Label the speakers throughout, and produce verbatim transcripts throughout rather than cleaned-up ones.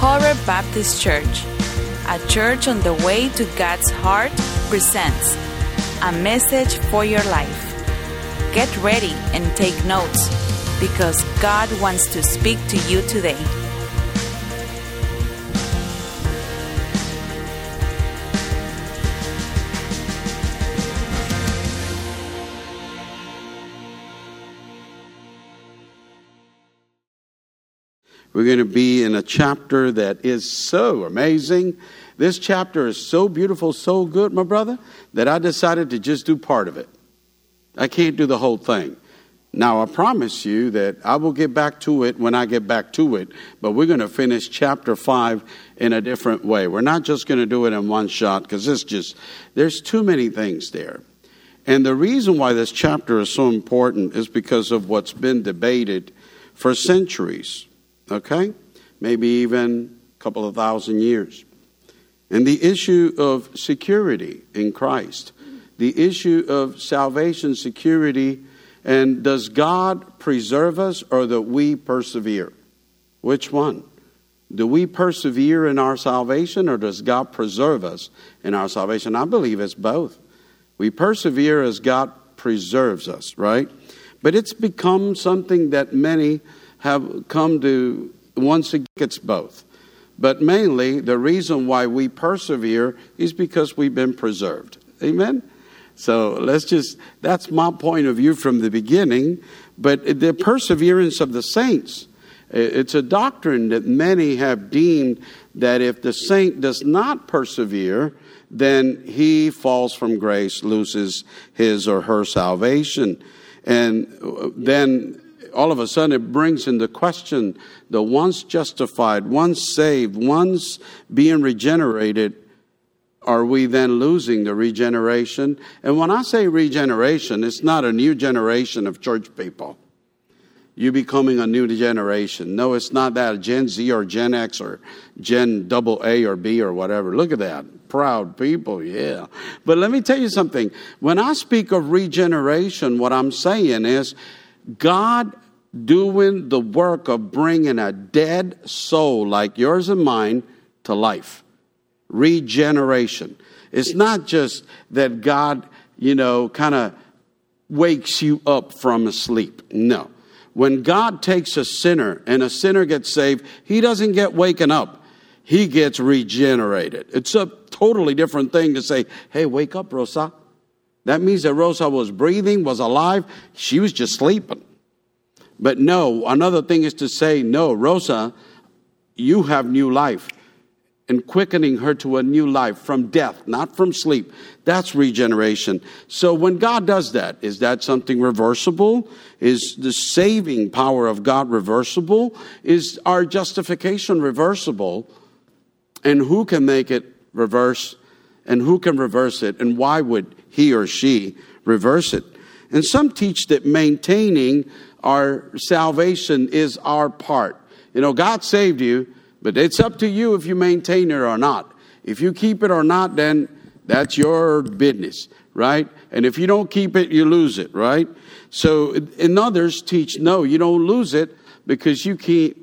Speaker 1: Horeb Baptist Church, a church on the way to God's heart, presents a message for your life. Get ready and take notes, because God wants to speak to you today.
Speaker 2: We're going to be in a chapter that is so amazing. This chapter is so beautiful, so good, my brother, that I decided to just do part of it. I can't do the whole thing. Now, I promise you that I will get back to it when I get back to it, but we're going to finish chapter five in a different way. We're not just going to do it in one shot, because it's just, there's too many things there. And the reason why this chapter is so important is because of what's been debated for centuries. Okay? Maybe even a couple of thousand years. And the issue of security in Christ. The issue of salvation, security, and does God preserve us or do we persevere? Which one? Do we persevere in our salvation or does God preserve us in our salvation? I believe it's both. We persevere as God preserves us, right? But it's become something that many have come to, once again, it's both. But mainly, the reason why we persevere is because we've been preserved. Amen? So let's just, that's my point of view from the beginning. But the perseverance of the saints, it's a doctrine that many have deemed that if the saint does not persevere, then he falls from grace, loses his or her salvation. And then all of a sudden it brings into question the once justified, once saved, once being regenerated. Are we then losing the regeneration? And when I say regeneration, it's not a new generation of church people. You becoming a new generation. No, it's not that. Gen Z or Gen X or Gen double A or B or whatever. Look at that. Proud people, yeah. But let me tell you something. When I speak of regeneration, what I'm saying is God doing the work of bringing a dead soul like yours and mine to life. Regeneration. It's not just that God, you know, kind of wakes you up from a sleep. No. When God takes a sinner and a sinner gets saved, he doesn't get waken up. He gets regenerated. It's a totally different thing to say, hey, wake up, Rosa. That means that Rosa was breathing, was alive. She was just sleeping. But no, another thing is to say, no, Rosa, you have new life. And quickening her to a new life from death, not from sleep. That's regeneration. So when God does that, is that something reversible? Is the saving power of God reversible? Is our justification reversible? And who can make it reverse? And who can reverse it? And why would he or she reverse it? And some teach that maintaining our salvation is our part. You know, God saved you, but it's up to you if you maintain it or not. If you keep it or not, then that's your business, right? And if you don't keep it, you lose it, right? So, and others teach, no, you don't lose it because you can't.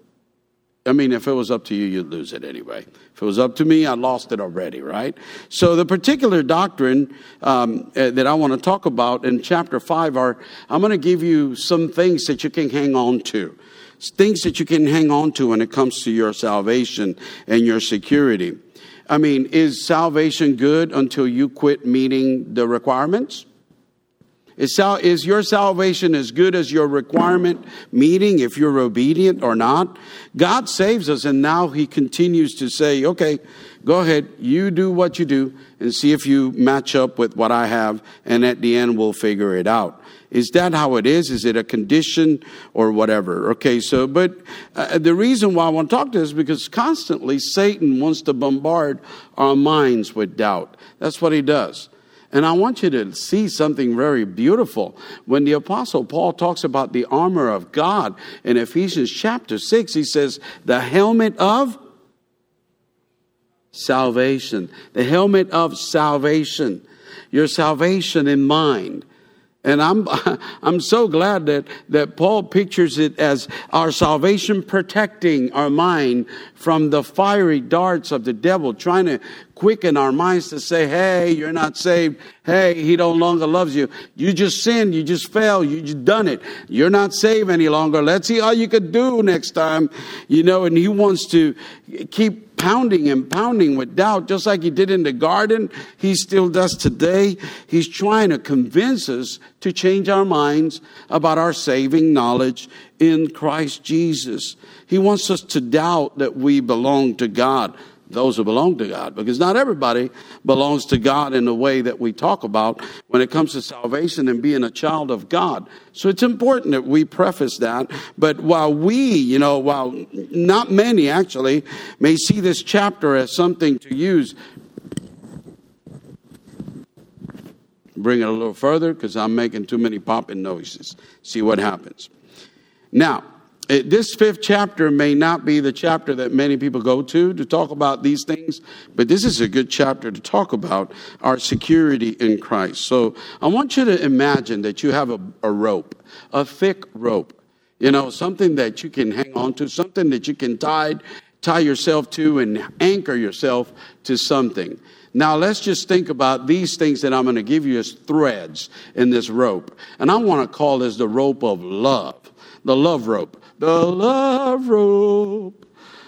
Speaker 2: I mean, if it was up to you, you'd lose it anyway. If it was up to me, I lost it already, right? So the particular doctrine um, that I want to talk about in chapter five are, I'm going to give you some things that you can hang on to. Things that you can hang on to when it comes to your salvation and your security. I mean, is salvation good until you quit meeting the requirements? Is, sal- is your salvation as good as your requirement meeting if you're obedient or not? God saves us and now he continues to say, okay, go ahead, you do what you do and see if you match up with what I have, and at the end we'll figure it out. Is that how it is? Is it a condition or whatever? Okay, so, but uh, the reason why I want to talk to this is because constantly Satan wants to bombard our minds with doubt. That's what he does. And I want you to see something very beautiful. When the Apostle Paul talks about the armor of God in Ephesians chapter six, he says, the helmet of salvation. The helmet of salvation. Your salvation in mind. And I'm I'm so glad that, that Paul pictures it as our salvation protecting our mind from the fiery darts of the devil, trying to quicken our minds to say, hey, you're not saved. Hey, he no longer loves you. You just sinned. You just fell. You just done it. You're not saved any longer. Let's see how you could do next time. You know, and he wants to keep pounding and pounding with doubt, just like he did in the garden. He still does today. He's trying to convince us to change our minds about our saving knowledge in Christ Jesus. He wants us to doubt that we belong to God, those who belong to God, because not everybody belongs to God in the way that we talk about when it comes to salvation and being a child of God. So it's important that we preface that. But while we, you know, while not many actually may see this chapter as something to use, bring it a little further because I'm making too many popping noises. See what happens. Now, this fifth chapter may not be the chapter that many people go to to talk about these things, but this is a good chapter to talk about our security in Christ. So I want you to imagine that you have a, a rope, a thick rope, you know, something that you can hang on to, something that you can tie, tie yourself to and anchor yourself to something. Now, let's just think about these things that I'm going to give you as threads in this rope. And I want to call this the rope of love, the love rope. The love rope,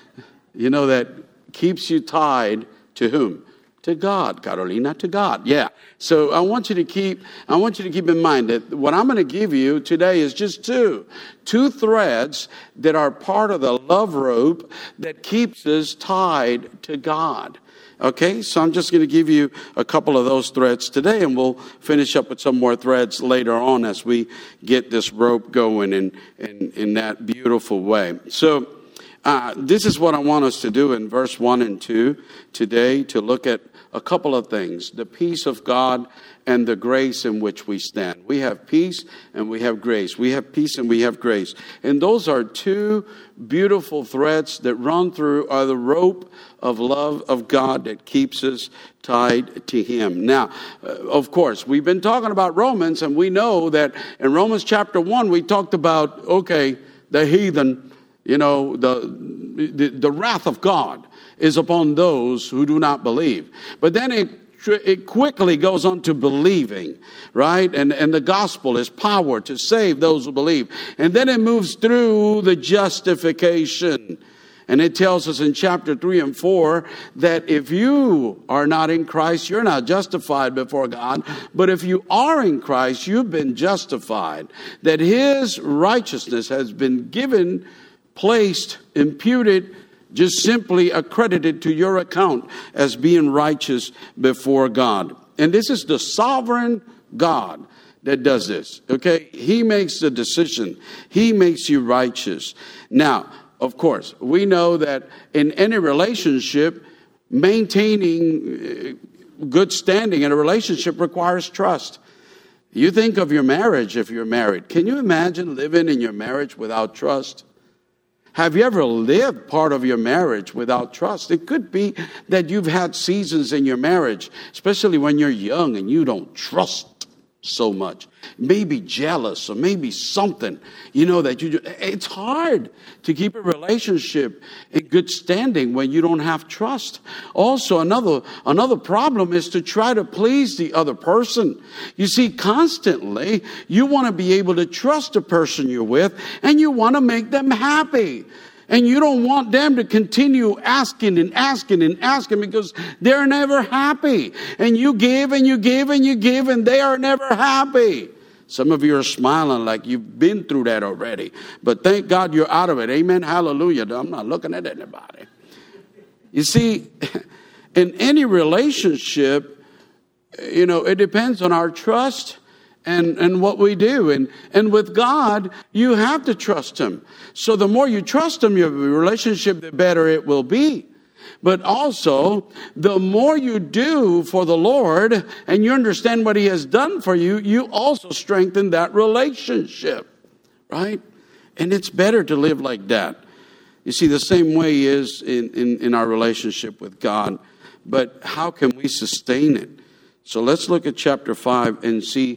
Speaker 2: you know, that keeps you tied to whom? To God, Carolina, to God. Yeah. So I want you to keep, I want you to keep in mind that what I'm going to give you today is just two, two threads that are part of the love rope that keeps us tied to God. Okay, so I'm just going to give you a couple of those threads today, and we'll finish up with some more threads later on as we get this rope going in, in, in that beautiful way. So uh, this is what I want us to do in verse one and two today, to look at a couple of things: the peace of God and the grace in which we stand. We have peace and we have grace. We have peace and we have grace. And those are two beautiful threads that run through are the rope of love of God that keeps us tied to Him. Now, uh, of course, we've been talking about Romans, and we know that in Romans chapter one, we talked about, okay, the heathen, you know, the, the, the wrath of God is upon those who do not believe. But then it It quickly goes on to believing, right? And, and the gospel is power to save those who believe. And then it moves through the justification. And it tells us in chapter three and four that if you are not in Christ, you're not justified before God. But if you are in Christ, you've been justified. That His righteousness has been given, placed, imputed, just simply accredited to your account as being righteous before God. And this is the sovereign God that does this, okay? He makes the decision. He makes you righteous. Now, of course, we know that in any relationship, maintaining good standing in a relationship requires trust. You think of your marriage if you're married. Can you imagine living in your marriage without trust? Have you ever lived part of your marriage without trust? It could be that you've had seasons in your marriage, especially when you're young and you don't trust so much. Maybe jealous or maybe something, you know, that you, it's hard to keep a relationship in good standing when you don't have trust. Also, another, another problem is to try to please the other person. You see, constantly, you want to be able to trust the person you're with, and you want to make them happy. And you don't want them to continue asking and asking and asking because they're never happy. And you give and you give and you give and they are never happy. Some of you are smiling like you've been through that already. But thank God you're out of it. Amen. Hallelujah. I'm not looking at anybody. You see, in any relationship, you know, it depends on our trust and, and what we do. And, and with God, you have to trust Him. So the more you trust Him, your relationship, the better it will be. But also, the more you do for the Lord and you understand what He has done for you, you also strengthen that relationship, right? And it's better to live like that. You see, the same way is in, in, in our relationship with God. But how can we sustain it? So let's look at chapter five and see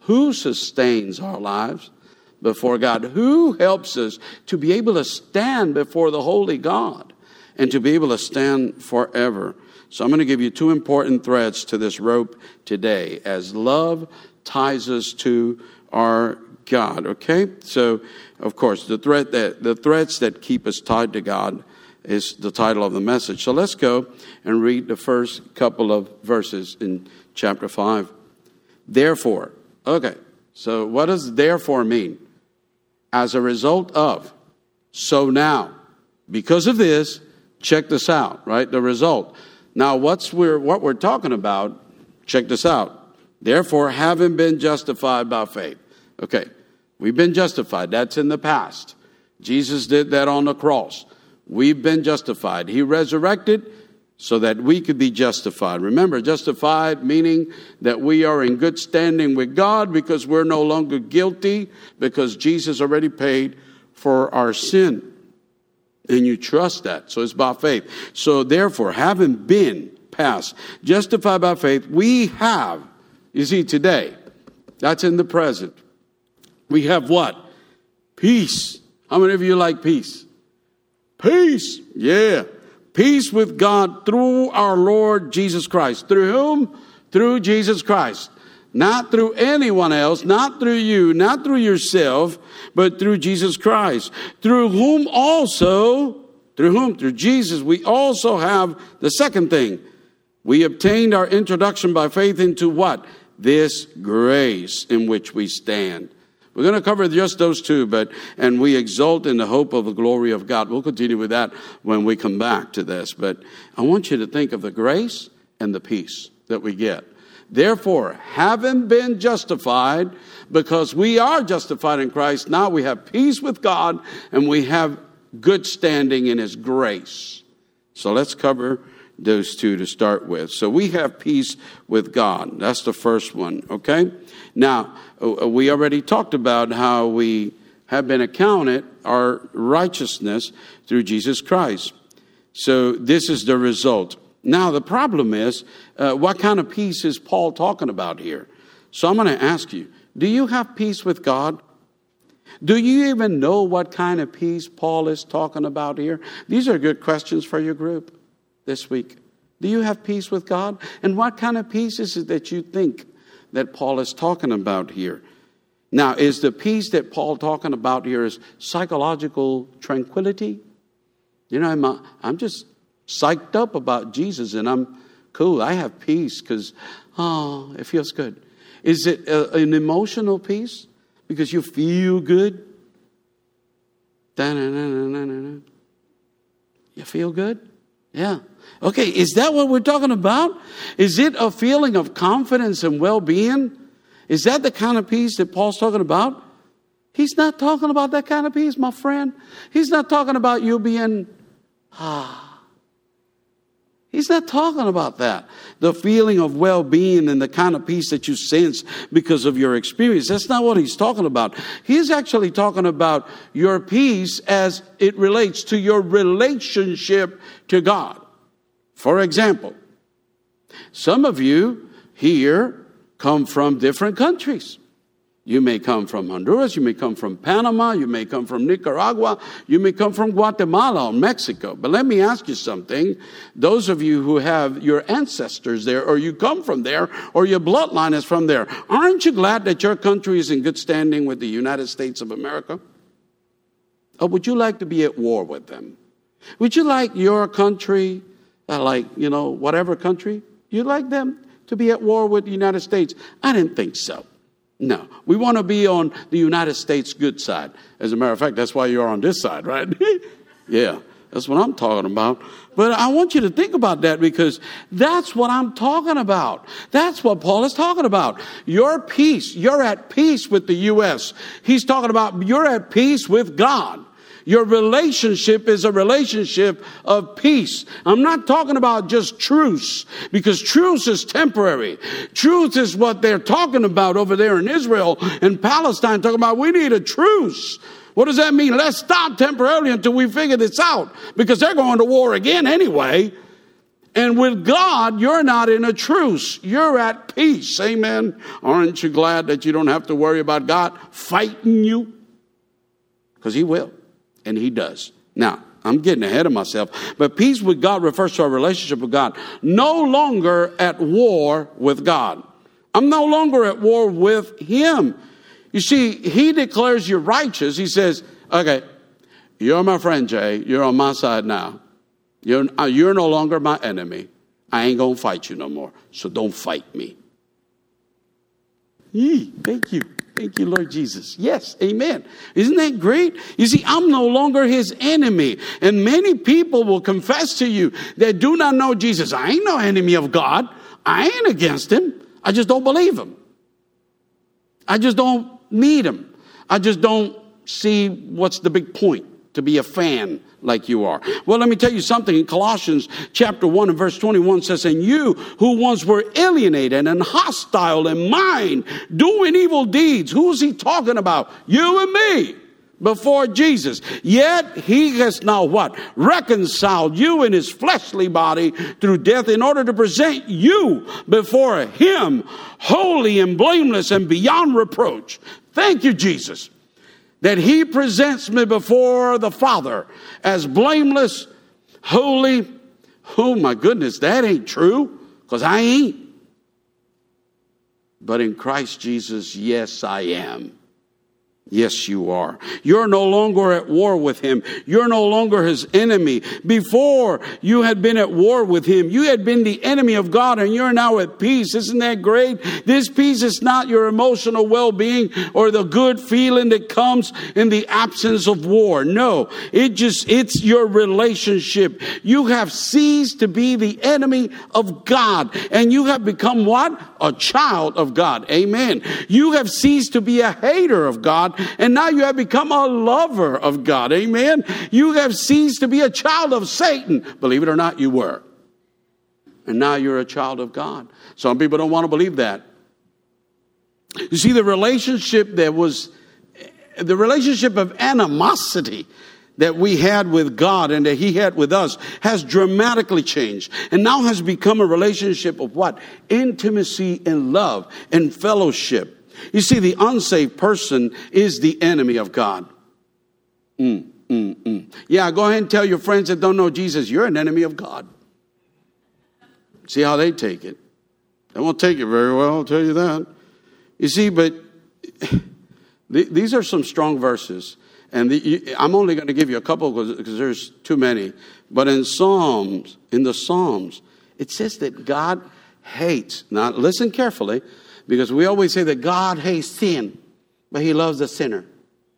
Speaker 2: Who sustains our lives before God? Who helps us to be able to stand before the holy God and to be able to stand forever? So I'm going to give you two important threads to this rope today as love ties us to our God. Okay? So, of course, the thread that the threads that keep us tied to God is the title of the message. So let's go and read the first couple of verses in chapter five. Therefore, okay, so what does therefore mean? As a result of, so now, because of this, check this out, right? The result. Now, what's we're, what we're talking about, check this out. Therefore, having been justified by faith. Okay, we've been justified. That's in the past. Jesus did that on the cross. We've been justified. He resurrected so that we could be justified. Remember, justified meaning that we are in good standing with God because we're no longer guilty because Jesus already paid for our sin. And you trust that. So it's by faith. So therefore, having been past, justified by faith, we have, you see, today, that's in the present. We have what? Peace. How many of you like peace? Peace. Yeah. Peace with God through our Lord Jesus Christ. Through whom? Through Jesus Christ. Not through anyone else, not through you, not through yourself, but through Jesus Christ. Through whom also, through whom? Through Jesus, we also have the second thing. We obtained our introduction by faith into what? This grace in which we stand. We're going to cover just those two, but and we exult in the hope of the glory of God. We'll continue with that when we come back to this. But I want you to think of the grace and the peace that we get. Therefore, having been justified, because we are justified in Christ, now we have peace with God and we have good standing in His grace. So let's cover those two to start with. So we have peace with God. That's the first one, okay? Now, we already talked about how we have been accounted our righteousness through Jesus Christ. So this is the result. Now, the problem is, uh, what kind of peace is Paul talking about here? So I'm going to ask you, do you have peace with God? Do you even know what kind of peace Paul is talking about here? These are good questions for your group this week. Do you have peace with God? And what kind of peace is it that you think that Paul is talking about here? Now, is the peace that Paul talking about here is psychological tranquility? You know, I'm, I'm just psyched up about Jesus and I'm cool. I have peace because, oh, it feels good. Is it a, an emotional peace because you feel good? Da-na-na-na-na-na. You feel good? Yeah. Okay, is that what we're talking about? Is it a feeling of confidence and well-being? Is that the kind of peace that Paul's talking about? He's not talking about that kind of peace, my friend. He's not talking about you being, ah. He's not talking about that. The feeling of well-being and the kind of peace that you sense because of your experience. That's not what he's talking about. He's actually talking about your peace as it relates to your relationship to God. For example, some of you here come from different countries. You may come from Honduras, you may come from Panama, you may come from Nicaragua, you may come from Guatemala or Mexico. But let me ask you something. Those of you who have your ancestors there, or you come from there, or your bloodline is from there, aren't you glad that your country is in good standing with the United States of America? Or would you like to be at war with them? Would you like your country, uh, like, you know, whatever country, you'd like them to be at war with the United States? I didn't think so. No, we want to be on the United States good side. As a matter of fact, that's why you're on this side, right? Yeah, that's what I'm talking about. But I want you to think about that because that's what I'm talking about. That's what Paul is talking about. Your peace, you're at peace with the U S. He's talking about you're at peace with God. Your relationship is a relationship of peace. I'm not talking about just truce, because truce is temporary. Truce is what they're talking about over there in Israel and Palestine, talking about we need a truce. What does that mean? Let's stop temporarily until we figure this out, because they're going to war again anyway. And with God, you're not in a truce. You're at peace. Amen. Aren't you glad that you don't have to worry about God fighting you? Because he will. And he does. Now, I'm getting ahead of myself. But peace with God refers to our relationship with God. No longer at war with God. I'm no longer at war with him. You see, he declares you're righteous. He says, okay, you're my friend, Jay. You're on my side now. You're, you're no longer my enemy. I ain't going to fight you no more. So don't fight me. Yee, thank you. Thank you, Lord Jesus. Yes, amen. Isn't that great? You see, I'm no longer his enemy. And many people will confess to you that do not know Jesus. I ain't no enemy of God. I ain't against him. I just don't believe him. I just don't need him. I just don't see what's the big point to be a fan like you are. Well, let me tell you something. In Colossians chapter one and verse twenty-one says, and you who once were alienated and hostile in mind, doing evil deeds. Who's he talking about? You and me. Before Jesus. Yet he has now what? Reconciled you in his fleshly body through death in order to present you before him holy and blameless and beyond reproach. Thank you, Jesus. That he presents me before the Father as blameless, holy. Oh my goodness, that ain't true, because I ain't. But in Christ Jesus, yes, I am. Yes, you are. You're no longer at war with him. You're no longer his enemy. Before you had been at war with him, you had been the enemy of God, and you're now at peace. Isn't that great? This peace is not your emotional well-being or the good feeling that comes in the absence of war. No, it just, it's your relationship. You have ceased to be the enemy of God, and you have become what? A child of God. Amen. You have ceased to be a hater of God, and now you have become a lover of God. Amen. You have ceased to be a child of Satan. Believe it or not, you were. And now you're a child of God. Some people don't want to believe that. You see, the relationship that was, the relationship of animosity that we had with God and that he had with us has dramatically changed and now has become a relationship of what? Intimacy and love and fellowship. You see, the unsaved person is the enemy of God. Mm, mm, mm. Yeah, go ahead and tell your friends that don't know Jesus, you're an enemy of God. See how they take it. They won't take it very well, I'll tell you that. You see, but these are some strong verses. And the, I'm only going to give you a couple because there's too many. But in Psalms, in the Psalms, it says that God hates. Now, listen carefully. Because we always say that God hates sin, but he loves the sinner.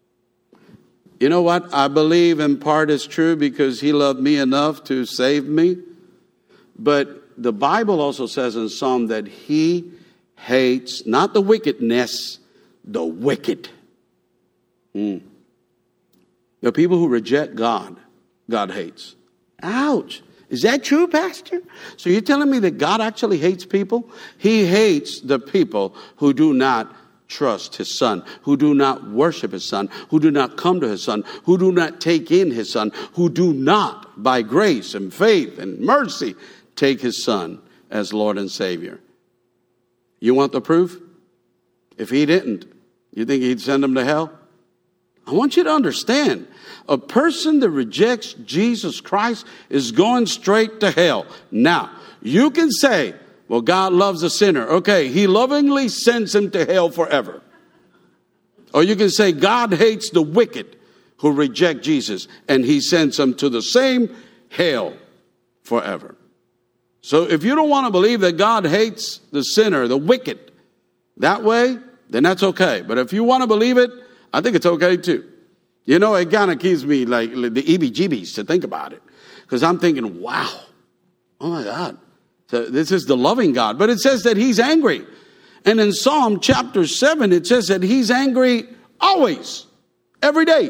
Speaker 2: You know what? I believe in part is true because he loved me enough to save me. But the Bible also says in Psalm that he hates not the wickedness, the wicked. Mm. The people who reject God, God hates. Ouch. Is that true, Pastor? So you're telling me that God actually hates people? He hates the people who do not trust his son, who do not worship his son, who do not come to his son, who do not take in his son, who do not, by grace and faith and mercy, take his son as Lord and Savior. You want the proof? If he didn't, you think he'd send them to hell? I want you to understand, a person that rejects Jesus Christ is going straight to hell. Now, you can say, well, God loves a sinner. Okay, he lovingly sends him to hell forever. Or you can say, God hates the wicked who reject Jesus, and he sends them to the same hell forever. So if you don't want to believe that God hates the sinner, the wicked, that way, then that's okay. But if you want to believe it, I think it's okay too. You know, it kind of gives me like the E B G Bs to think about it. Because I'm thinking, wow, oh my God. So this is the loving God. But it says that he's angry. And in Psalm chapter seven, it says that he's angry always, every day.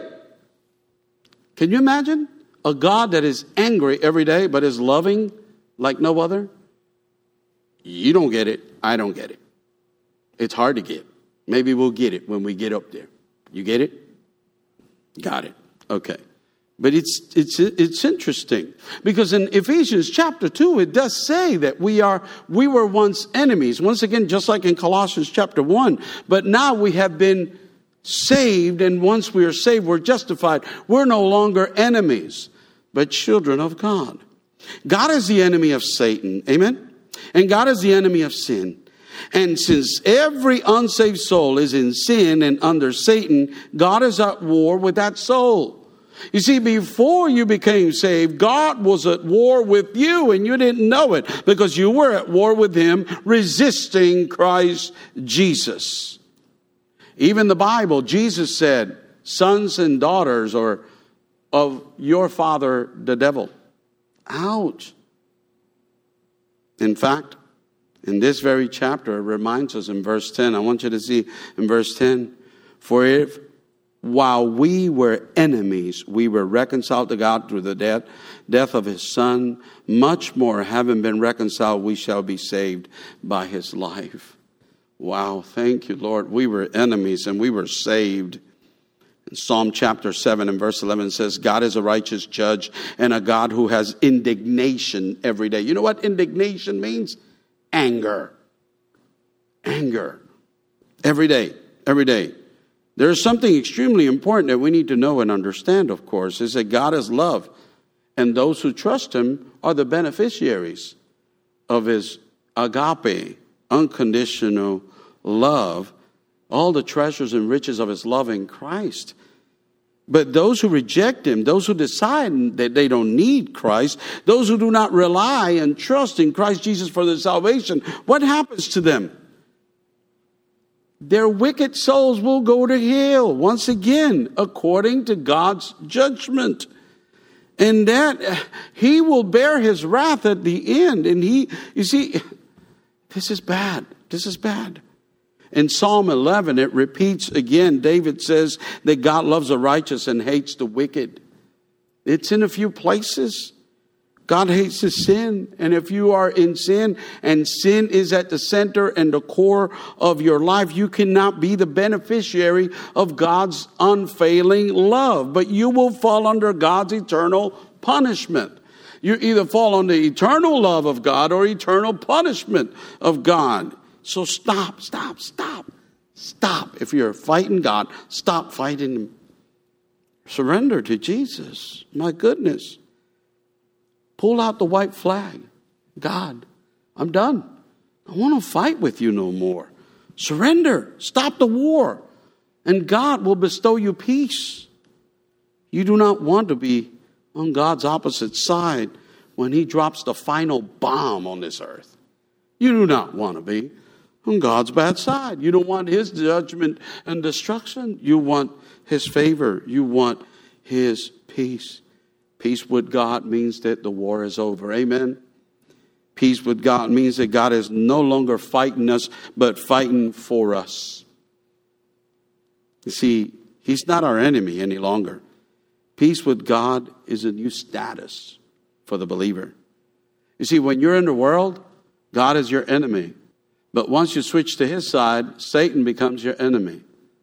Speaker 2: Can you imagine a God that is angry every day but is loving like no other? You don't get it. I don't get it. It's hard to get. Maybe we'll get it when we get up there. You get it? Got it. Okay. But it's it's it's interesting because in Ephesians chapter two, it does say that we are we were once enemies. Once again, just like in Colossians chapter one. But now we have been saved, and once we are saved, we're justified. We're no longer enemies, but children of God. God is the enemy of Satan. Amen? And God is the enemy of sin. And since every unsaved soul is in sin and under Satan, God is at war with that soul. You see, before you became saved, God was at war with you and you didn't know it because you were at war with him, resisting Christ Jesus. Even the Bible, Jesus said, sons and daughters are of your father, the devil. Ouch. In fact, in this very chapter, it reminds us in verse ten. I want you to see in verse ten. For if while we were enemies, we were reconciled to God through the death, death of his Son, much more, having been reconciled, we shall be saved by his life. Wow, thank you, Lord. We were enemies and we were saved. In Psalm chapter seven and verse eleven says, God is a righteous judge and a God who has indignation every day. You know what indignation means? Anger. Anger. Every day. Every day. There's something extremely important that we need to know and understand, of course, is that God is love. And those who trust him are the beneficiaries of his agape, unconditional love, all the treasures and riches of his love in Christ. But those who reject him, those who decide that they don't need Christ, those who do not rely and trust in Christ Jesus for their salvation, what happens to them? Their wicked souls will go to hell, once again, according to God's judgment. And that he will bear his wrath at the end. And he, you see, this is bad. This is bad. In Psalm eleven, it repeats again. David says that God loves the righteous and hates the wicked. It's in a few places. God hates the sin. And if you are in sin and sin is at the center and the core of your life, you cannot be the beneficiary of God's unfailing love. But you will fall under God's eternal punishment. You either fall under eternal love of God or eternal punishment of God. So stop, stop, stop, stop. If you're fighting God, stop fighting him. Surrender to Jesus. My goodness. Pull out the white flag. God, I'm done. I don't want to fight with you no more. Surrender. Stop the war. And God will bestow you peace. You do not want to be on God's opposite side when he drops the final bomb on this earth. You do not want to be on God's bad side. You don't want his judgment and destruction. You want his favor. You want his peace. Peace with God means that the war is over. Amen. Peace with God means that God is no longer fighting us, but fighting for us. You see, he's not our enemy any longer. Peace with God is a new status for the believer. You see, when you're in the world, God is your enemy. But once you switch to his side, Satan becomes your enemy.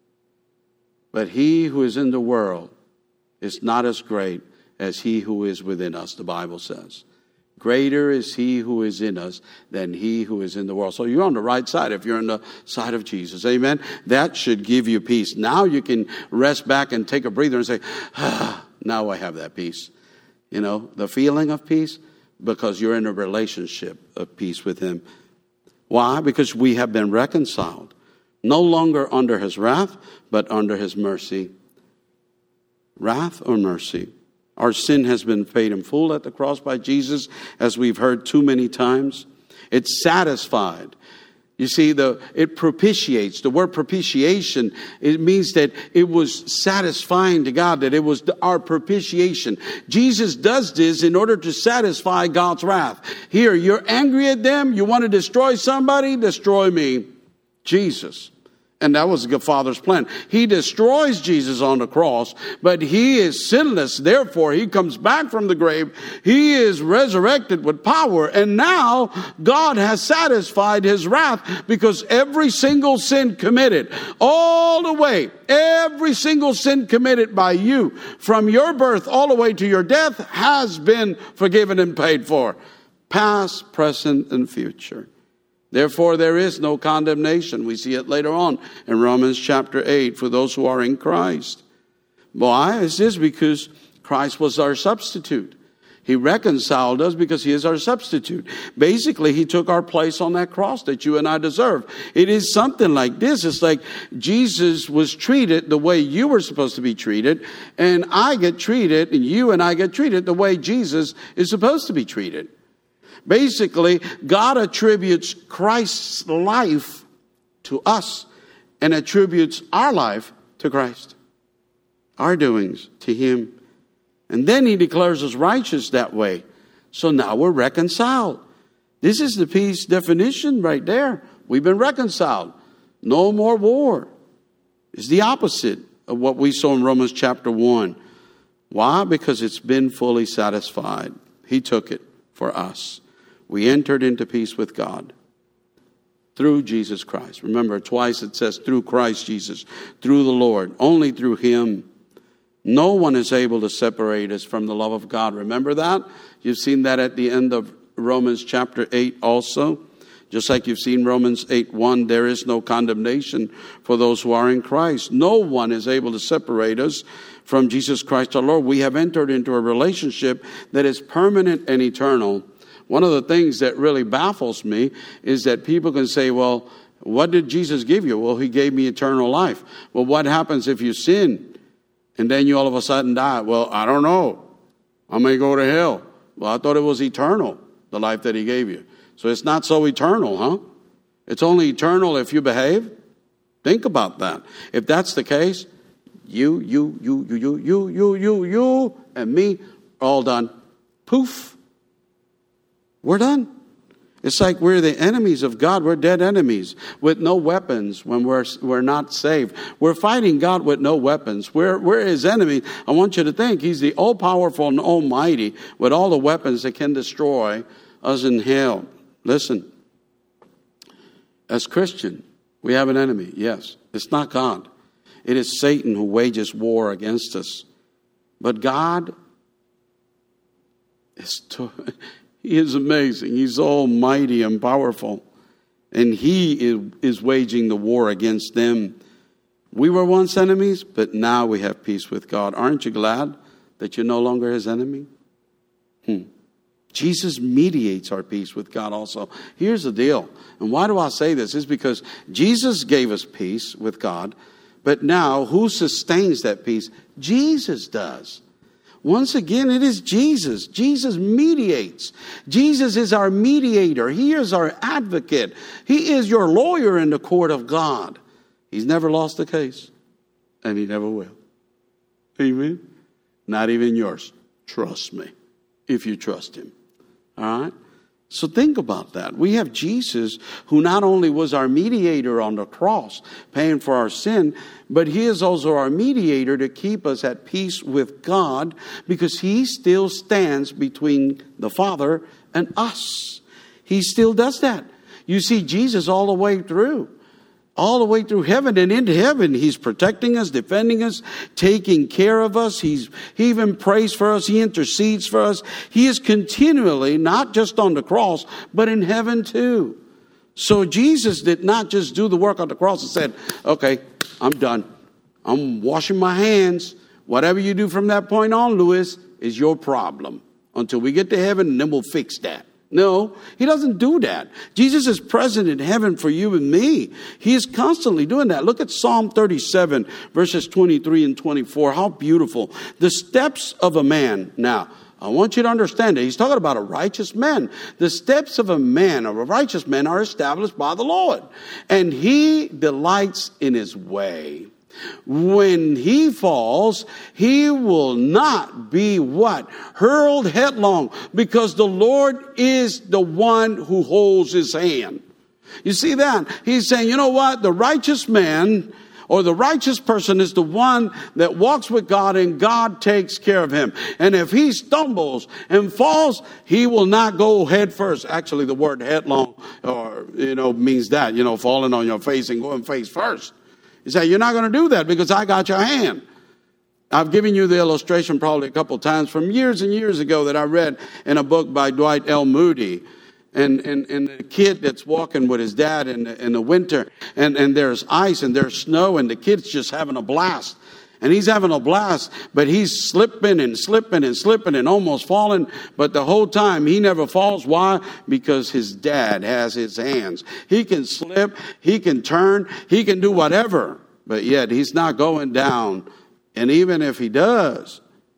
Speaker 2: But he who is in the world is not as great as he who is within us, the Bible says. Greater is he who is in us than he who is in the world. So you're on the right side if you're on the side of Jesus. Amen. That should give you peace. Now you can rest back and take a breather and say, ah, now I have that peace. You know, the feeling of peace, because you're in a relationship of peace with him. Why? Because we have been reconciled. No longer under his wrath, but under his mercy. Wrath or mercy? Our sin has been paid in full at the cross by Jesus, as we've heard too many times. It's satisfied. You see, the it propitiates. The word propitiation, it means that it was satisfying to God, that it was our propitiation. Jesus does this in order to satisfy God's wrath. Here, you're angry at them. You want to destroy somebody? Destroy me. Jesus. And that was the Father's plan. He destroys Jesus on the cross, but he is sinless. Therefore, he comes back from the grave. He is resurrected with power. And now God has satisfied his wrath because every single sin committed, all the way, every single sin committed by you from your birth all the way to your death has been forgiven and paid for. Past, present, and future. Therefore, there is no condemnation. We see it later on in Romans chapter eight for those who are in Christ. Why? It's just because Christ was our substitute. He reconciled us because he is our substitute. Basically, he took our place on that cross that you and I deserve. It is something like this. It's like Jesus was treated the way you were supposed to be treated, and I get treated, and you and I get treated the way Jesus is supposed to be treated. Basically, God attributes Christ's life to us and attributes our life to Christ. Our doings to him. And then he declares us righteous that way. So now we're reconciled. This is the peace definition right there. We've been reconciled. No more war. It's the opposite of what we saw in Romans chapter one. Why? Because it's been fully satisfied. He took it for us. We entered into peace with God through Jesus Christ. Remember, twice it says through Christ Jesus, through the Lord, only through him. No one is able to separate us from the love of God. Remember that? You've seen that at the end of Romans chapter eight also. Just like you've seen Romans eight one, there is no condemnation for those who are in Christ. No one is able to separate us from Jesus Christ our Lord. We have entered into a relationship that is permanent and eternal. One of the things that really baffles me is that people can say, well, what did Jesus give you? Well, he gave me eternal life. Well, what happens if you sin and then you all of a sudden die? Well, I don't know. I may go to hell. Well, I thought it was eternal, the life that he gave you. So it's not so eternal, huh? It's only eternal if you behave. Think about that. If that's the case, you, you, you, you, you, you, you, you, you, and me, all done. Poof. We're done. It's like we're the enemies of God. We're dead enemies with no weapons when we're we're not saved. We're fighting God with no weapons. We're, we're his enemy. I want you to think he's the all-powerful and almighty with all the weapons that can destroy us in hell. Listen, as Christian, we have an enemy. Yes, it's not God. It is Satan who wages war against us. But God is... To, He is amazing. He's almighty and powerful. And he is, is waging the war against them. We were once enemies, but now we have peace with God. Aren't you glad that you're no longer his enemy? Hmm. Jesus mediates our peace with God also. Here's the deal. And why do I say this? It's because Jesus gave us peace with God. But now, who sustains that peace? Jesus does. Once again, it is Jesus. Jesus mediates. Jesus is our mediator. He is our advocate. He is your lawyer in the court of God. He's never lost a case, and he never will. Amen? Not even yours. Trust me, if you trust him. All right? So think about that. We have Jesus who not only was our mediator on the cross, paying for our sin, but he is also our mediator to keep us at peace with God because he still stands between the Father and us. He still does that. You see Jesus all the way through. All the way through heaven and into heaven. He's protecting us, defending us, taking care of us. He's, he even prays for us. He intercedes for us. He is continually, not just on the cross, but in heaven too. So Jesus did not just do the work on the cross and said, okay, I'm done. I'm washing my hands. Whatever you do from that point on, Louis, is your problem. Until we get to heaven, and then we'll fix that. No, he doesn't do that. Jesus is present in heaven for you and me. He is constantly doing that. Look at Psalm thirty-seven, verses twenty-three and twenty-four. How beautiful. The steps of a man. Now, I want you to understand that he's talking about a righteous man. The steps of a man, of a righteous man, are established by the Lord. And he delights in his way. When he falls, he will not be what? Hurled headlong, because the Lord is the one who holds his hand. You see that? He's saying, you know what? The righteous man or the righteous person is the one that walks with God, and God takes care of him. And if he stumbles and falls, he will not go head first. Actually, the word headlong, or, you know, means that, you know, falling on your face and going face first. He said, you're not going to do that because I got your hand. I've given you the illustration probably a couple times from years and years ago that I read in a book by Dwight L. Moody. And, and, and the kid that's walking with his dad in the, in the winter, and, and there's ice and there's snow, and the kid's just having a blast. And he's having a blast, but he's slipping and slipping and slipping and almost falling. But the whole time he never falls. Why? Because his dad has his hands. He can slip, he can turn, he can do whatever, but yet he's not going down. And even if he does,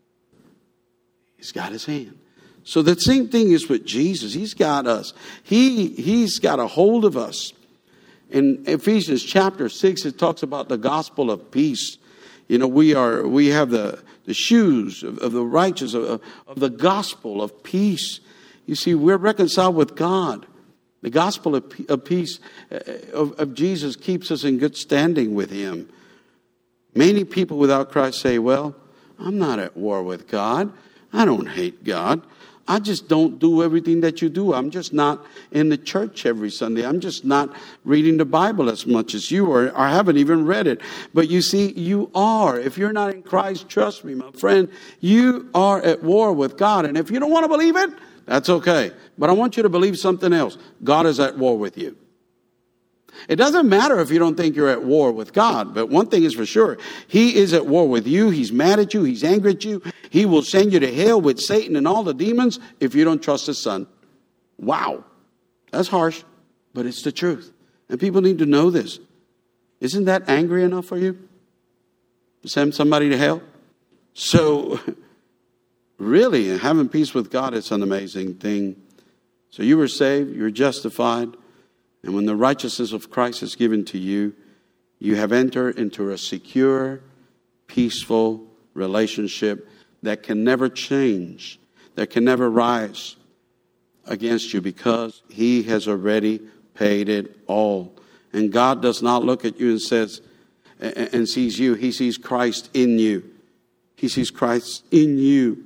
Speaker 2: he's got his hand. So the same thing is with Jesus. He's got us. He, he's got a hold of us. In Ephesians chapter six, it talks about the gospel of peace. You know, we are, we have the, the shoes of, of the righteous, of, of the gospel of peace. You see, we're reconciled with God. The gospel of, of peace of, of Jesus keeps us in good standing with him. Many people without Christ say, well, I'm not at war with God. I don't hate God. I just don't do everything that you do. I'm just not in the church every Sunday. I'm just not reading the Bible as much as you are. I haven't even read it. But you see, you are. If you're not in Christ, trust me, my friend, you are at war with God. And if you don't want to believe it, that's okay. But I want you to believe something else. God is at war with you. It doesn't matter if you don't think you're at war with God, but one thing is for sure. He is at war with you. He's mad at you. He's angry at you. He will send you to hell with Satan and all the demons if you don't trust his son. Wow. That's harsh, but it's the truth. And people need to know this. Isn't that angry enough for you? To send somebody to hell? So, really, having peace with God is an amazing thing. So you were saved. You're justified. And when the righteousness of Christ is given to you, you have entered into a secure, peaceful relationship that can never change, that can never rise against you because he has already paid it all. And God does not look at you and says, and sees you. He sees Christ in you. He sees Christ in you.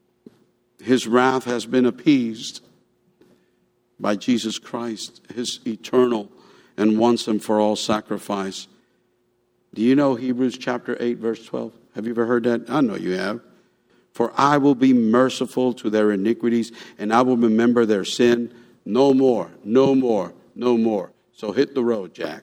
Speaker 2: His wrath has been appeased by Jesus Christ, his eternal and once and for all sacrifice. Do you know Hebrews chapter eight, verse twelve? Have you ever heard that? I know you have. For I will be merciful to their iniquities, and I will remember their sin no more, no more, no more. So hit the road, Jack.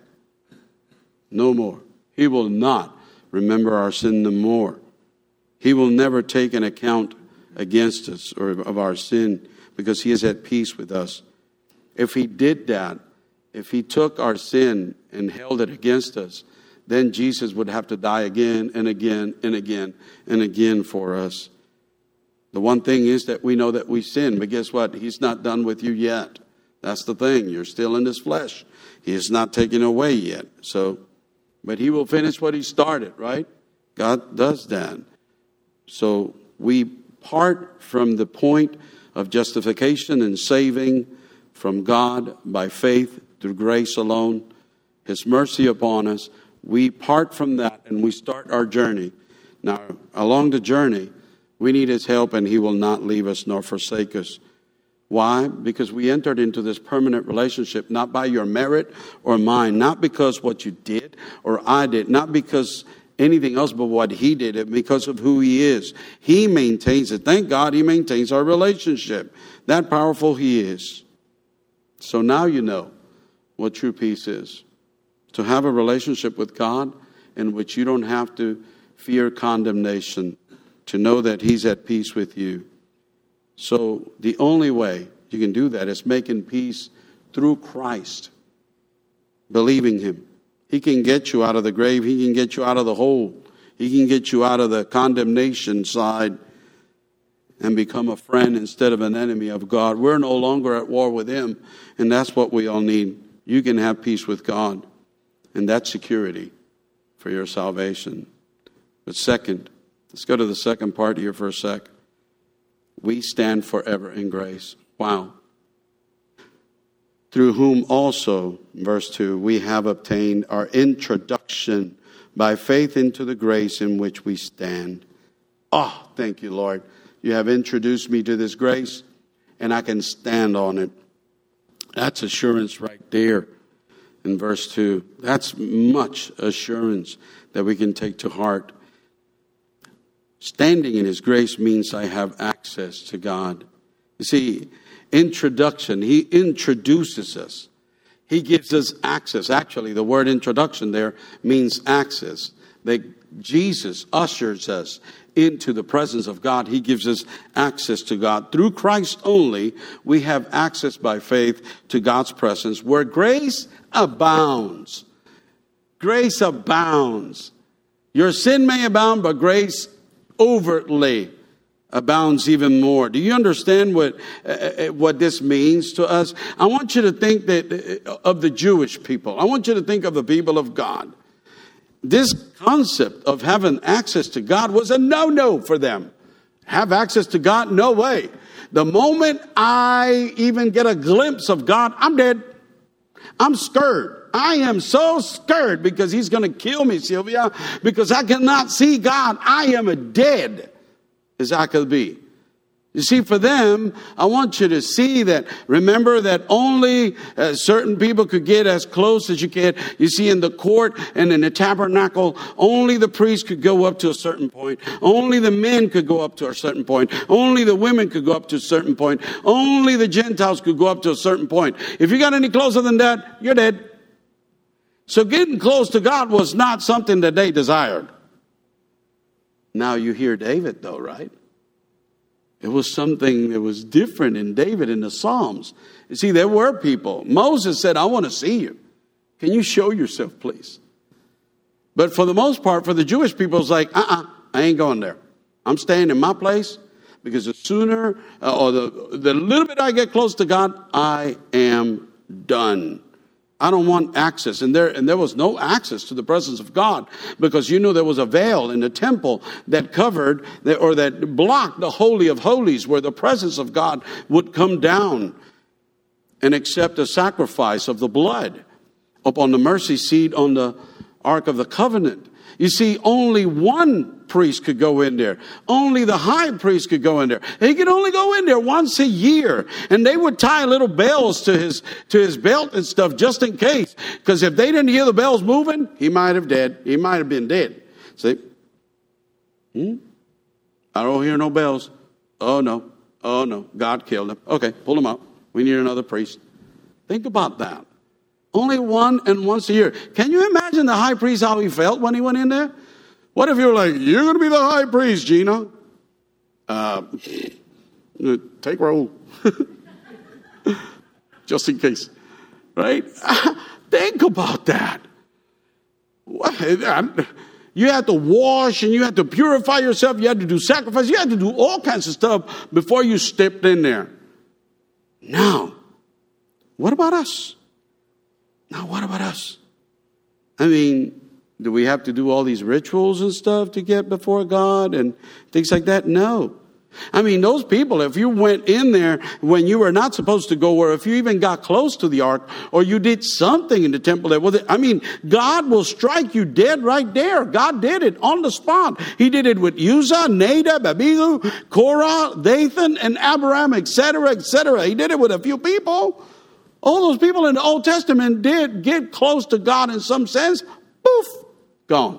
Speaker 2: No more. He will not remember our sin no more. He will never take an account against us or of our sin because he is at peace with us. If he did that, if he took our sin and held it against us, then Jesus would have to die again and again and again and again for us. The one thing is that we know that we sin, but guess what? He's not done with you yet. That's the thing. You're still in this flesh. He is not taken away yet. So, but he will finish what he started, right? God does that. So we part from the point of justification and saving from God by faith through grace alone, his mercy upon us. We part from that and we start our journey. Now, along the journey, we need his help and he will not leave us nor forsake us. Why? Because we entered into this permanent relationship, not by your merit or mine, not because what you did or I did, not because anything else but what he did, and because of who he is. He maintains it. Thank God he maintains our relationship. That powerful he is. So now you know what true peace is. To have a relationship with God in which you don't have to fear condemnation. To know that he's at peace with you. So the only way you can do that is making peace through Christ. Believing him. He can get you out of the grave. He can get you out of the hole. He can get you out of the condemnation side and become a friend instead of an enemy of God. We're no longer at war with him, and that's what we all need. You can have peace with God, and that's security for your salvation. But second, let's go to the second part here for a sec. We stand forever in grace. Wow. through whom also, verse two, we have obtained our introduction by faith into the grace in which we stand. Oh, thank you, Lord. You have introduced me to this grace, and I can stand on it. That's assurance right there in verse two. That's much assurance that we can take to heart. Standing in his grace means I have access to God. You see, introduction, he introduces us. He gives us access. Actually, the word introduction there means access. That Jesus ushers us into the presence of God. He gives us access to God. Through Christ only, we have access by faith to God's presence, where grace abounds. Grace abounds. Your sin may abound, but grace overtly abounds even more. Do you understand what uh, what this means to us? I want you to think that uh, of the Jewish people. I want you to think of the people of God. This concept of having access to God was a no-no for them. Have access to God? No way. The moment I even get a glimpse of God, I'm dead. I'm scared. I am so scared because he's going to kill me, Sylvia, because I cannot see God. I am as dead as I could be. You see, for them, I want you to see that, remember that only uh, certain people could get as close as you can. You see, in the court and in the tabernacle, only the priest could go up to a certain point. Only the men could go up to a certain point. Only the women could go up to a certain point. Only the Gentiles could go up to a certain point. If you got any closer than that, you're dead. So getting close to God was not something that they desired. Now you hear David, though, right? It was something that was different in David in the Psalms. You see, there were people. Moses said, I want to see you. Can you show yourself, please? But for the most part, for the Jewish people, it's like, uh-uh, I ain't going there. I'm staying in my place, because the sooner uh, or the, the little bit I get close to God, I am done. I don't want access. And there, and there was no access to the presence of God, because you know there was a veil in the temple that covered that, or that blocked the Holy of Holies, where the presence of God would come down and accept a sacrifice of the blood upon the mercy seat on the Ark of the Covenant. You see, only one priest could go in there. Only the high priest could go in there. He could only go in there once a year. And they would tie little bells to his to his belt and stuff just in case. Because if they didn't hear the bells moving, he might have dead. He might have been dead. See? Hmm? I don't hear no bells. Oh, no. Oh, no. God killed him. Okay, pull him out. We need another priest. Think about that. Only one and once a year. Can you imagine the high priest, how he felt when he went in there? What if you were like, you're going to be the high priest, Gina? Uh, take roll. Just in case. Right? Think about that. You had to wash and you had to purify yourself. You had to do sacrifice. You had to do all kinds of stuff before you stepped in there. Now, what about us? Now, what about us? I mean, do we have to do all these rituals and stuff to get before God and things like that? No. I mean, those people, if you went in there when you were not supposed to go, or if you even got close to the ark, or you did something in the temple, that was, I mean, God will strike you dead right there. God did it on the spot. He did it with Uzzah, Nadab, Abihu, Korah, Dathan, and Abiram, et cetera, et cetera. He did it with a few people. All those people in the Old Testament did get close to God in some sense. Poof, gone.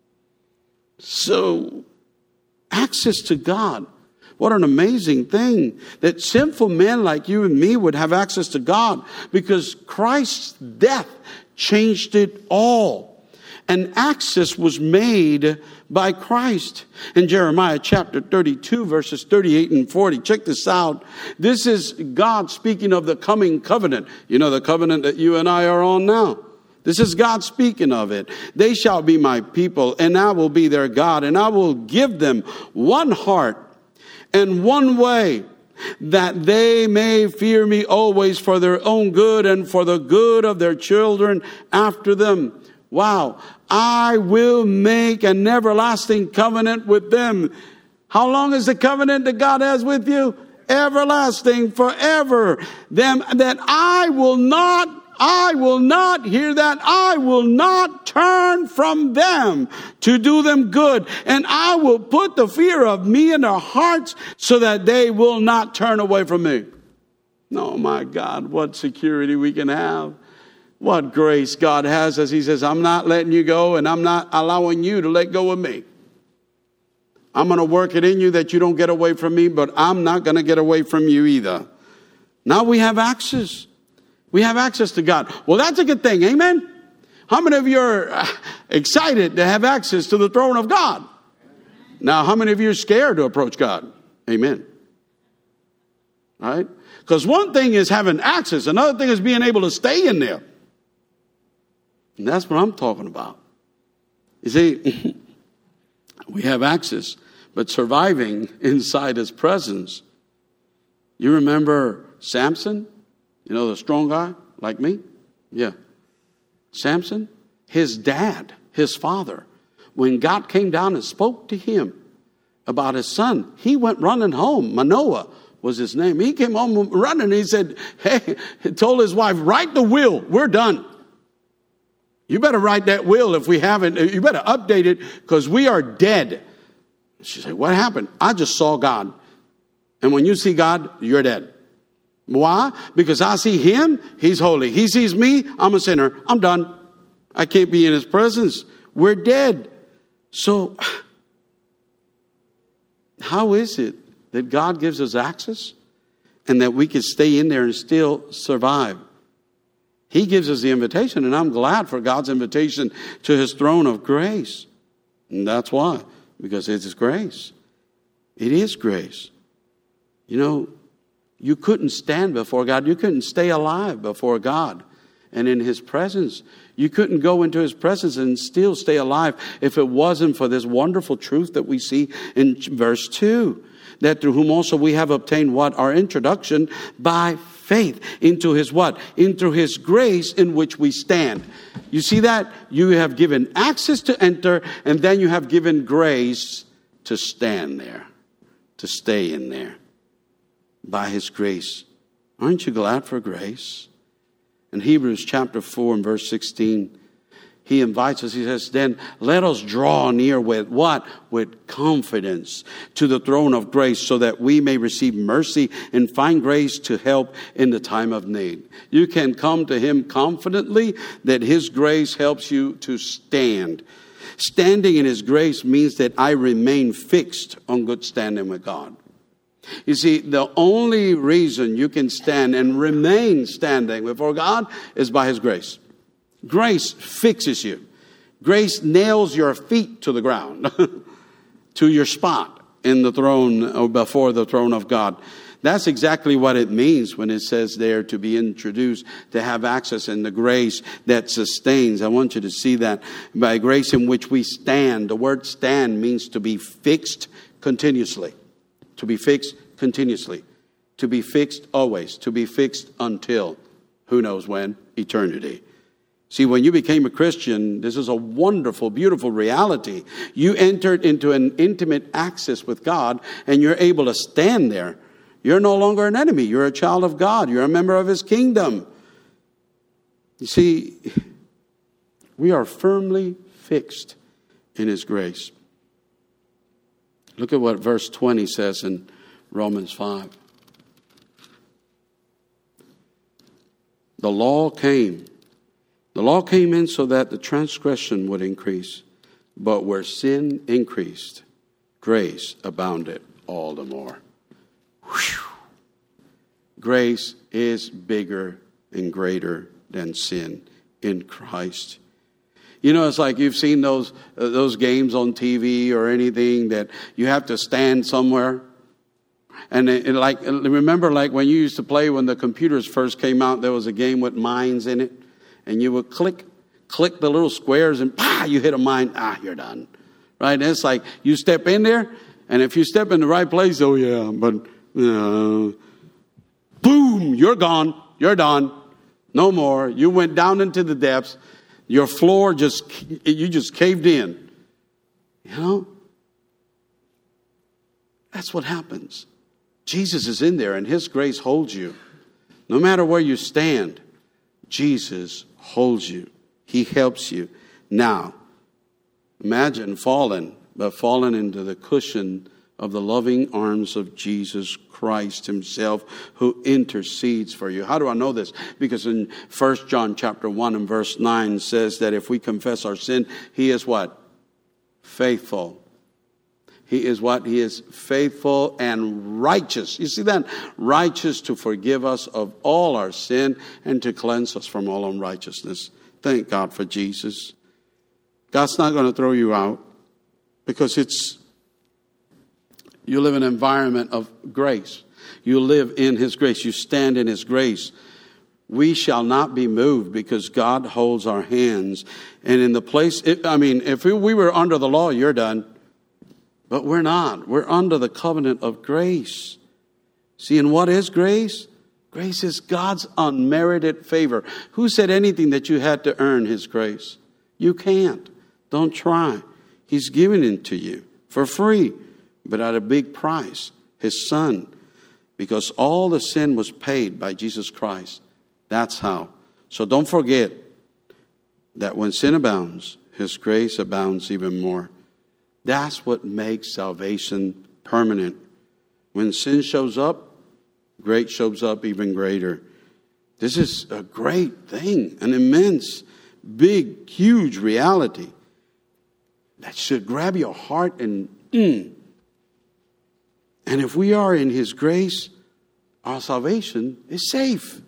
Speaker 2: So, access to God. What an amazing thing that sinful men like you and me would have access to God, because Christ's death changed it all. And access was made by Christ. In Jeremiah chapter thirty-two, verses thirty-eight and forty. Check this out. This is God speaking of the coming covenant. You know, the covenant that you and I are on now. This is God speaking of it. They shall be my people, and I will be their God, and I will give them one heart and one way, that they may fear me always for their own good and for the good of their children after them. Wow. I will make an everlasting covenant with them. How long is the covenant that God has with you? everlasting forever. Them that I will not, I will not hear that. I will not turn from them to do them good. And I will put the fear of me in their hearts so that they will not turn away from me. Oh my God, what security we can have. What grace God has as he says, I'm not letting you go and I'm not allowing you to let go of me. I'm going to work it in you that you don't get away from me, but I'm not going to get away from you either. Now we have access. We have access to God. Well, that's a good thing. Amen. How many of you are excited to have access to the throne of God? Now, how many of you are scared to approach God? Amen. All right? Because one thing is having access. Another thing is being able to stay in there. And that's what I'm talking about. You see, we have access, but surviving inside his presence. You remember Samson? You know, the strong guy like me? Yeah. Samson, his dad, his father, when God came down and spoke to him about his son, he went running home. Manoah was his name. He came home running and he said, hey, he told his wife, write the will. We're done. You better write that will if we haven't. You better update it because we are dead. She said, what happened? I just saw God. And when you see God, you're dead. Why? Because I see him, he's holy. He sees me, I'm a sinner. I'm done. I can't be in his presence. We're dead. So, how is it that God gives us access and that we can stay in there and still survive? He gives us the invitation, and I'm glad for God's invitation to his throne of grace. And that's why, because it is grace. It is grace. You know, you couldn't stand before God. You couldn't stay alive before God and in his presence. You couldn't go into his presence and still stay alive if it wasn't for this wonderful truth that we see in verse two. That through whom also we have obtained what? Our introduction by faith into his what? Into his grace in which we stand. You see that? You have given access to enter, and then you have given grace to stand there, to stay in there. By his grace. Aren't you glad for grace? In Hebrews chapter four and verse sixteen, he invites us, he says, then let us draw near with what? With confidence to the throne of grace so that we may receive mercy and find grace to help in the time of need. You can come to him confidently that his grace helps you to stand. Standing in his grace means that I remain fixed on good standing with God. You see, the only reason you can stand and remain standing before God is by his grace. Grace fixes you. Grace nails your feet to the ground, to your spot in the throne or before the throne of God. That's exactly what it means when it says there to be introduced, to have access in the grace that sustains. I want you to see that by grace in which we stand. The word stand means to be fixed continuously. To be fixed continuously. To be fixed always. To be fixed until, who knows when, eternity. See, when you became a Christian, this is a wonderful, beautiful reality. You entered into an intimate access with God, and you're able to stand there. You're no longer an enemy. You're a child of God. You're a member of his kingdom. You see, we are firmly fixed in his grace. Look at what verse twenty says in Romans five. The law came. The law came in so that the transgression would increase. But where sin increased, grace abounded all the more. Whew. Grace is bigger and greater than sin in Christ. You know, it's like you've seen those uh, those games on T V or anything that you have to stand somewhere. And it, it like remember like when you used to play when the computers first came out, there was a game with mines in it. And you would click, click the little squares and bah, you hit a mine. Ah, you're done. Right? And it's like you step in there. And if you step in the right place, oh yeah, but uh, boom, you're gone. You're done. No more. You went down into the depths. Your floor just, you just caved in. You know? That's what happens. Jesus is in there and his grace holds you. No matter where you stand, Jesus holds you. He helps you. Now, imagine falling, but falling into the cushion of the loving arms of Jesus Christ himself, who intercedes for you. How do I know this? Because in First John chapter one and verse nine says that if we confess our sin, he is what? Faithful. He is what? He is faithful and righteous. You see that? Righteous to forgive us of all our sin and to cleanse us from all unrighteousness. Thank God for Jesus. God's not going to throw you out because it's, you live in an environment of grace. You live in his grace. You stand in his grace. We shall not be moved because God holds our hands. And in the place, it, I mean, if we were under the law, you're done. But we're not. We're under the covenant of grace. See, and what is grace? Grace is God's unmerited favor. Who said anything that you had to earn his grace? You can't. Don't try. He's giving it to you for free, but at a big price. His son. Because all the sin was paid by Jesus Christ. That's how. So don't forget that when sin abounds, his grace abounds even more. That's what makes salvation permanent. When sin shows up, grace shows up even greater. This is a great thing, an immense, big, huge reality that should grab your heart and mm. And if we are in his grace, our salvation is safe.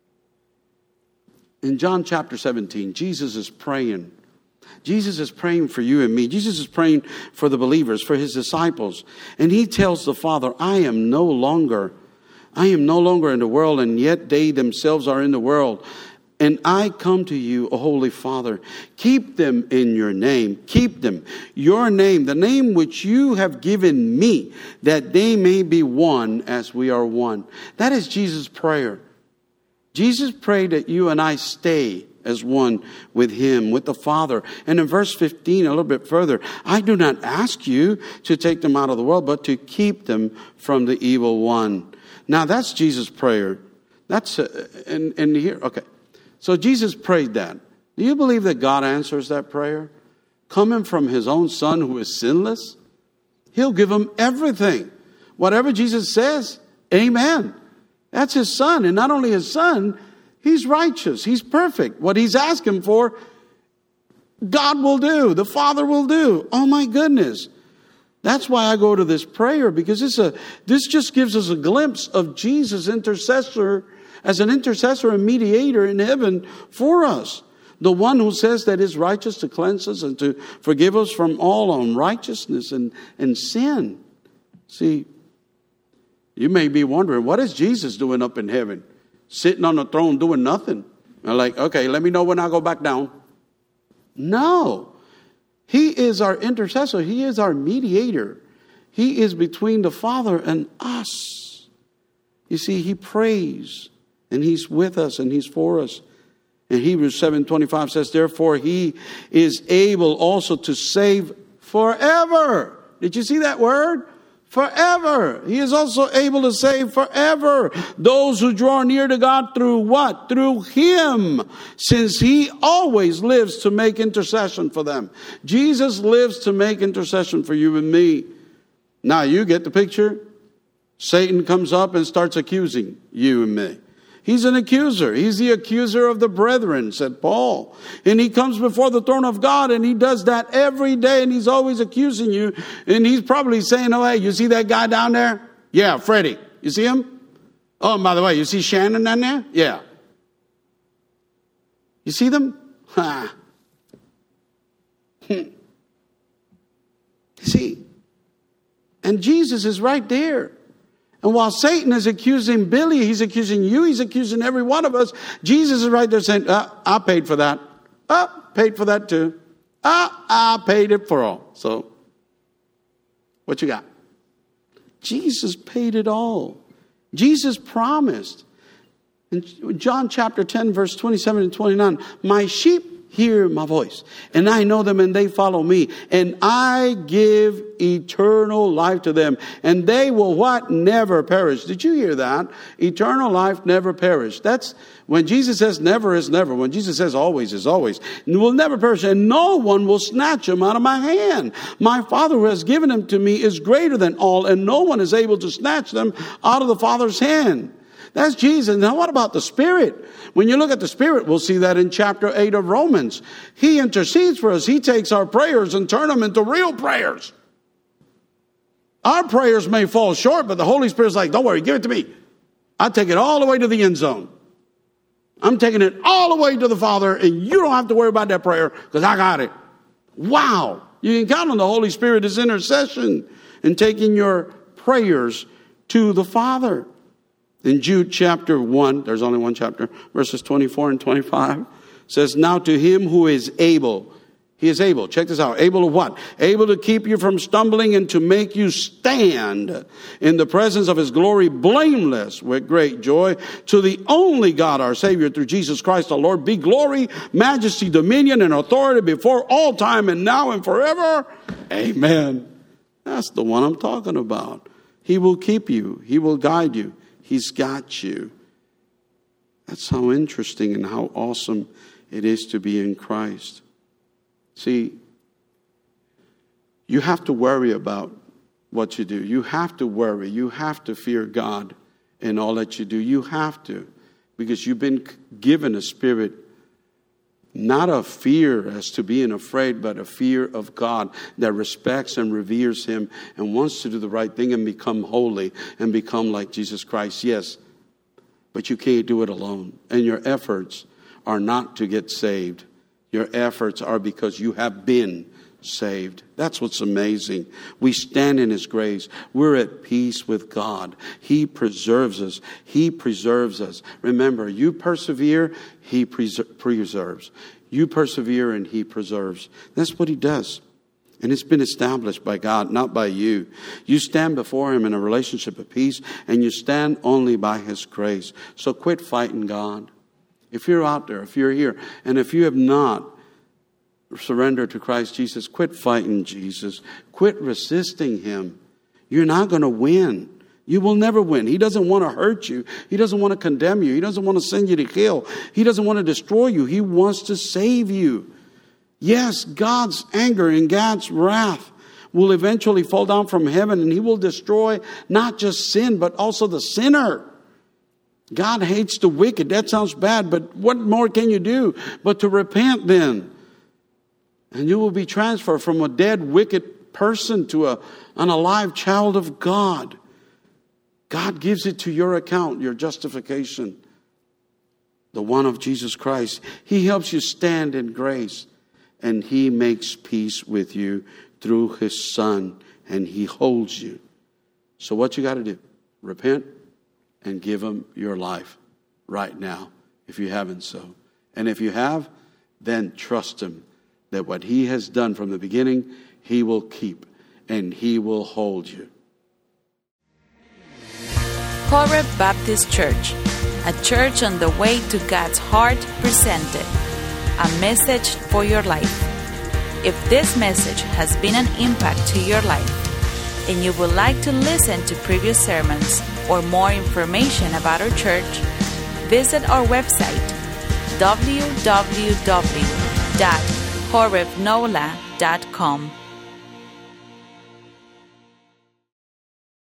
Speaker 2: In John chapter seventeen, Jesus is praying. Jesus is praying for you and me. Jesus is praying for the believers, for his disciples. And he tells the Father, I am no longer, I am no longer in the world, and yet they themselves are in the world. And I come to you, O Holy Father. Keep them in your name. Keep them. Your name, the name which you have given me, that they may be one as we are one. That is Jesus' prayer. Jesus prayed that you and I stay as one with him, with the Father. And in verse fifteen, a little bit further, I do not ask you to take them out of the world, but to keep them from the evil one. Now that's Jesus' prayer. That's, uh, and, and here, okay. So Jesus prayed that. Do you believe that God answers that prayer? Coming from his own son who is sinless? He'll give him everything. Whatever Jesus says, amen. That's his son. And not only his son, he's righteous. He's perfect. What he's asking for, God will do. The Father will do. Oh my goodness. That's why I go to this prayer, because it's a, this just gives us a glimpse of Jesus' intercessor, as an intercessor and mediator in heaven for us. The one who says that is righteous to cleanse us and to forgive us from all unrighteousness and, and sin. See, you may be wondering, what is Jesus doing up in heaven? Sitting on the throne doing nothing. I'm like, okay, let me know when I go back down. No. He is our intercessor. He is our mediator. He is between the Father and us. You see, he prays. And he's with us and he's for us. And Hebrews seven twenty-five says, therefore he is able also to save forever. Did you see that word? Forever. He is also able to save forever those who draw near to God through what? Through him. Since he always lives to make intercession for them. Jesus lives to make intercession for you and me. Now you get the picture. Satan comes up and starts accusing you and me. He's an accuser. He's the accuser of the brethren, said Paul. And he comes before the throne of God, and he does that every day, and he's always accusing you. And he's probably saying, oh, hey, you see that guy down there? Yeah, Freddie. You see him? Oh, and by the way, you see Shannon down there? Yeah. You see them? Ha. You see? And Jesus is right there. And while Satan is accusing Billy, he's accusing you, he's accusing every one of us, Jesus is right there saying, uh, I paid for that. I paid for that too. Uh, I paid it for all. So, what you got? Jesus paid it all. Jesus promised. In John chapter ten, verse twenty-seven and twenty-nine, my sheep hear my voice, and I know them, and they follow me, and I give eternal life to them, and they will what? Never perish. Did you hear that? Eternal life never perish. That's when Jesus says never is never. When Jesus says always is always. And will never perish, and no one will snatch them out of my hand. My Father who has given them to me is greater than all, and no one is able to snatch them out of the Father's hand. That's Jesus. Now what about the Spirit? When you look at the Spirit, we'll see that in chapter eight of Romans. He intercedes for us. He takes our prayers and turns them into real prayers. Our prayers may fall short, but the Holy Spirit's like, don't worry, give it to me. I'll take it all the way to the end zone. I'm taking it all the way to the Father, and you don't have to worry about that prayer because I got it. Wow. You can count on the Holy Spirit as intercession and taking your prayers to the Father. In Jude chapter one, there's only one chapter, verses twenty-four and twenty-five, says, now to him who is able, he is able, check this out, able to what? Able to keep you from stumbling and to make you stand in the presence of his glory blameless with great joy. To the only God, our Savior, through Jesus Christ our Lord, be glory, majesty, dominion, and authority before all time and now and forever. Amen. That's the one I'm talking about. He will keep you. He will guide you. He's got you. That's how interesting and how awesome it is to be in Christ. See, you have to worry about what you do. You have to worry. You have to fear God in all that you do. You have to, because you've been given a spirit, not of fear as to being afraid, but a fear of God that respects and reveres him and wants to do the right thing and become holy and become like Jesus Christ. Yes, but you can't do it alone. And your efforts are not to get saved. Your efforts are because you have been saved. That's what's amazing. We stand in his grace. We're at peace with God. He preserves us. He preserves us. Remember, you persevere, he preser- preserves. You persevere and he preserves. That's what he does. And it's been established by God, not by you. You stand before him in a relationship of peace, and you stand only by his grace. So quit fighting God. If you're out there, if you're here, and if you have not surrendered to Christ Jesus, quit fighting Jesus. Quit resisting him. You're not going to win. You will never win. He doesn't want to hurt you. He doesn't want to condemn you. He doesn't want to send you to hell. He doesn't want to destroy you. He wants to save you. Yes, God's anger and God's wrath will eventually fall down from heaven, and he will destroy not just sin, but also the sinner. God hates the wicked. That sounds bad, but what more can you do but to repent then? And you will be transferred from a dead, wicked person to a, an alive child of God. God gives it to your account, your justification, the one of Jesus Christ. He helps you stand in grace, and he makes peace with you through his Son, and he holds you. So what you got to do? Repent and give him your life right now, if you haven't so. And if you have, then trust him that what he has done from the beginning, he will keep, and he will hold you.
Speaker 1: Horeb Baptist Church, a church on the way to God's heart, presented a message for your life. If this message has been an impact to your life, and you would like to listen to previous sermons or more information about our church, visit our website, w w w dot horeb nola dot com.